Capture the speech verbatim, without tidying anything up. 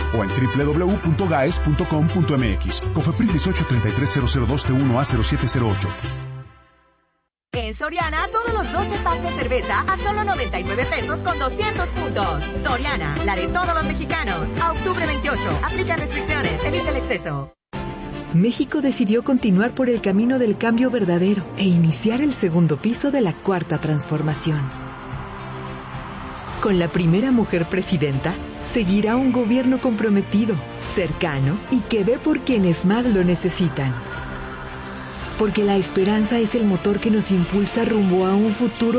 o en doble u doble u doble u punto gaes punto com punto m x. COFEPRIS dieciocho treinta y tres cero cero dos T uno A cero siete cero ocho. En Soriana, todos los doce packs de cerveza a solo noventa y nueve pesos con doscientos puntos. Soriana, la de todos los mexicanos. A octubre veintiocho. Aplica restricciones. Evita el exceso. México decidió continuar por el camino del cambio verdadero e iniciar el segundo piso de la cuarta transformación. Con la primera mujer presidenta, seguirá un gobierno comprometido, cercano y que ve por quienes más lo necesitan. Porque la esperanza es el motor que nos impulsa rumbo a un futuro